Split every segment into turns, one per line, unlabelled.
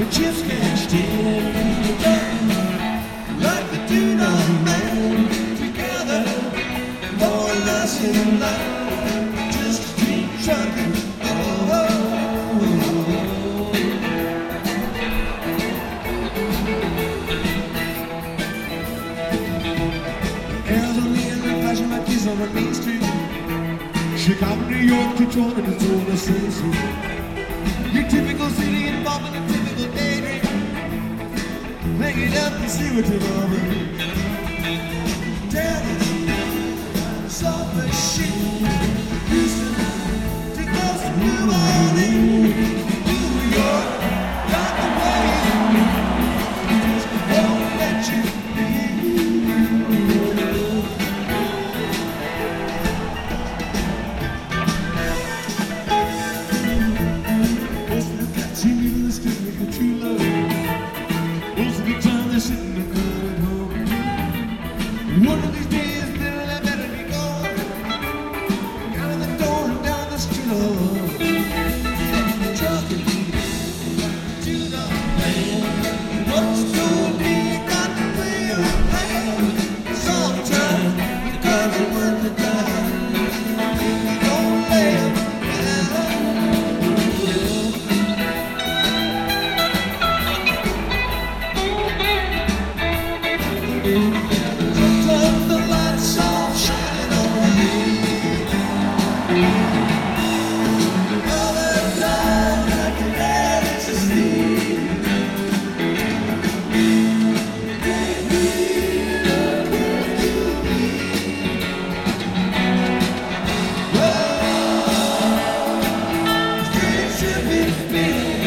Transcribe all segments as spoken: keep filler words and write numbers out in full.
just can't stand. Like the two of man together, more or less in love, just keep trucking. Oh, oh, oh. Girls on the end of flashing my keys on Main Street, Chicago, New York, Detroit, and it's all the same. Your typical city involving a typical daydream. Hang it up and see what you're over. Dallas, Salt Lake City, Houston, Texas, New Orleans, New York, got the way. Just won't let you one of these days, Bill, I better be gone. Out of the door and down the street, oh, trucking to the land. What's told me you got to play a plan. Sometimes you gotta work the time. Don't lay it down. Turn the lights off, shining on me. All the time I can manage to sleep. Baby, love will do me. Oh, dreams should be free.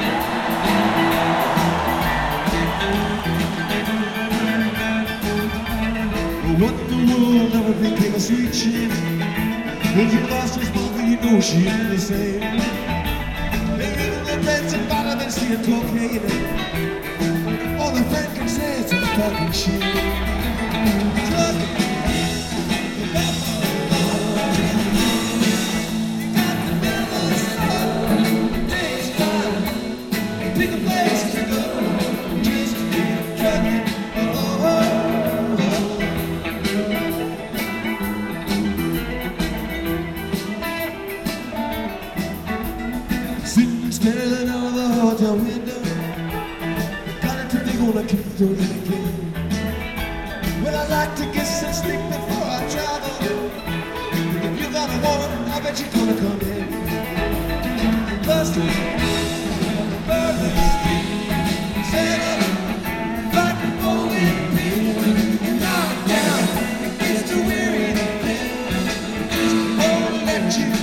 What the world never became a sweet shit. When you lost your mother, you know she ain't the same. Maybe the reds are better than seeing cocaine. All the friend can say is some fucking shit. Trucking. You got the mellow stuff. Days time. Pick a place to go. Just keep trucking. Staring out of the hotel window, got it to think on a keep doing it again. Well, I like to get some sleep before I travel. If you got a woman, I bet you're gonna come in. Buster, Bourbon Street, set up, like a bowling pin. Knock down, it's too weary to live. Just won't let you.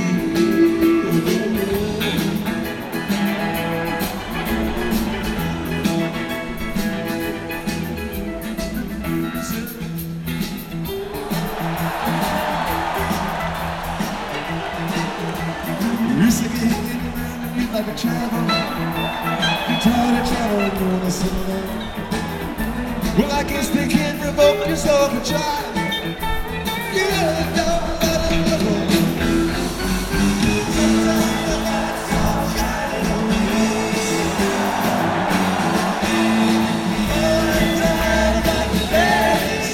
Sick of hanging around the beat like a travel. You're tired of traveling, you wanna settle down. Well, I guess they can't revoke your soul for trying. You gotta know, let it go. Sometimes the lights all shining on me. All the time like the days.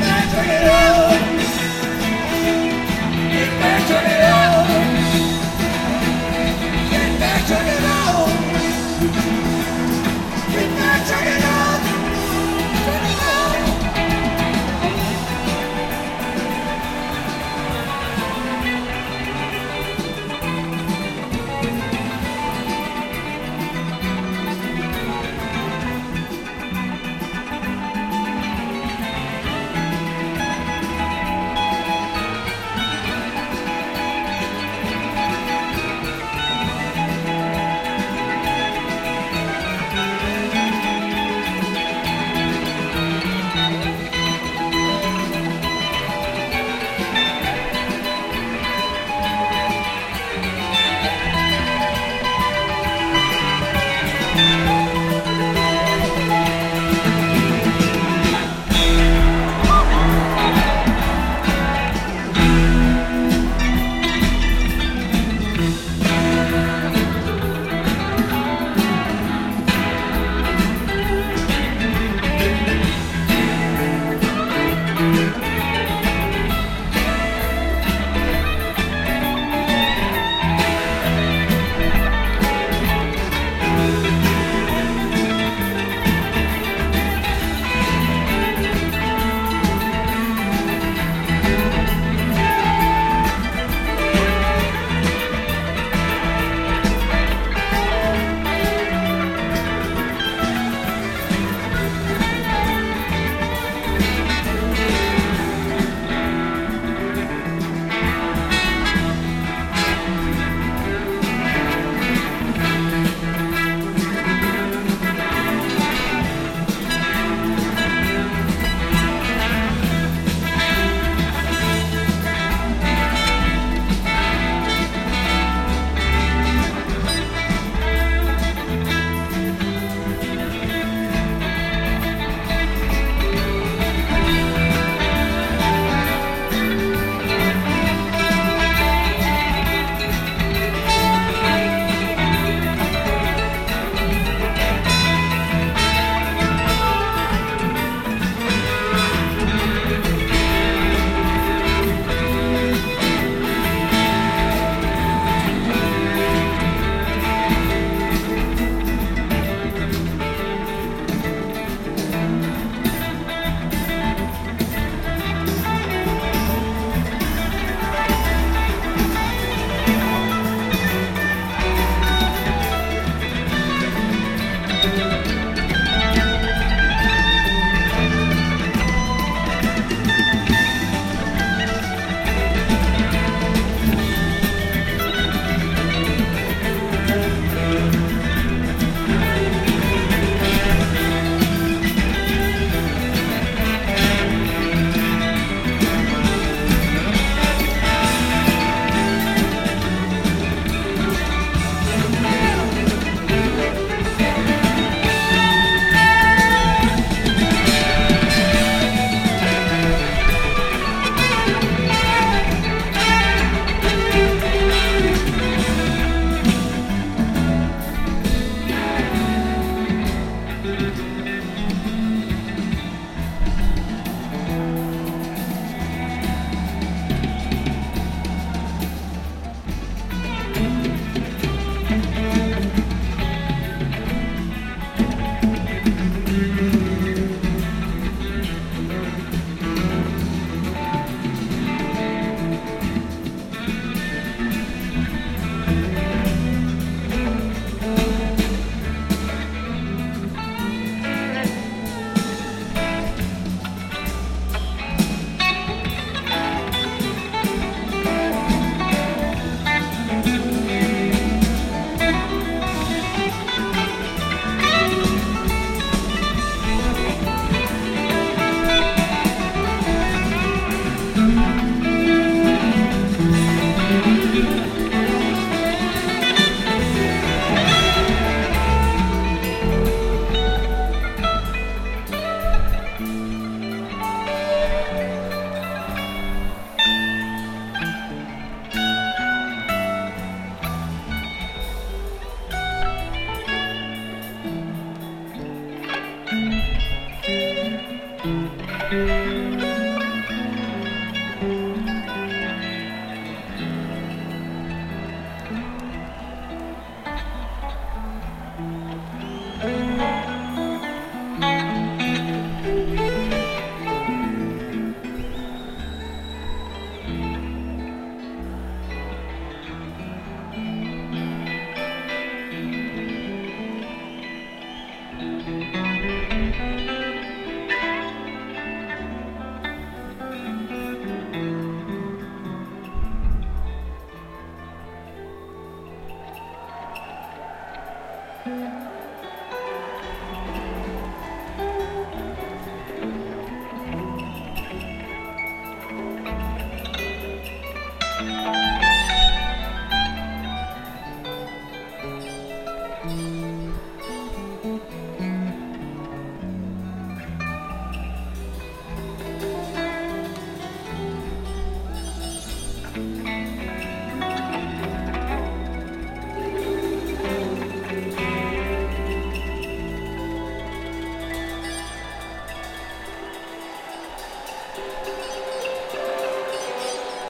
Turn it on. Thank you.